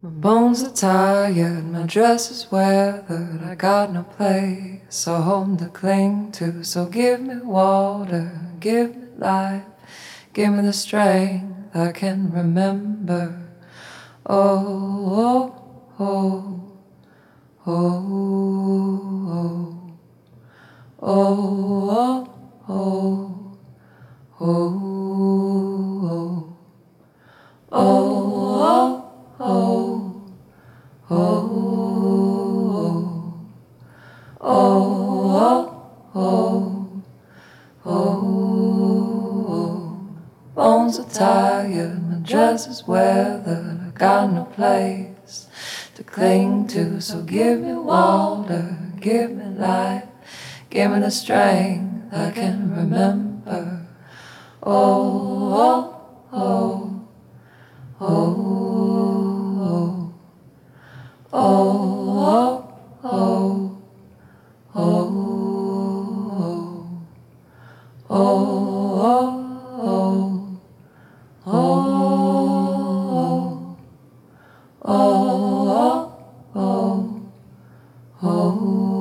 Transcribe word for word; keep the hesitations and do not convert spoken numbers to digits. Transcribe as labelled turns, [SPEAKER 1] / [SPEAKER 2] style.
[SPEAKER 1] My bones are tired, my dress is weathered, I got no place, a home to cling to. So give me water, give me life, give me the strength I can remember. Oh, oh, oh, oh, oh, oh, oh, oh, oh, oh, oh, oh. Oh, oh, oh, oh, oh, bones are tired, my dress is weathered, I got no place to cling to. So give me water, give me life, give me the strength I can remember. Oh, oh, oh, oh, oh, oh, oh, oh, oh, oh, oh, oh, oh, oh, oh.